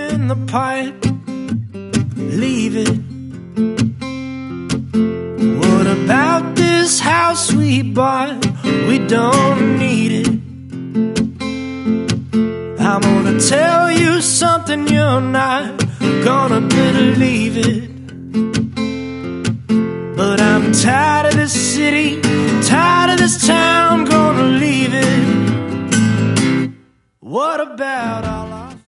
in the pipe, leave it. What about this house we bought? We don't need it. I'm gonna tell you something you're not gonna believe it, but I'm tired of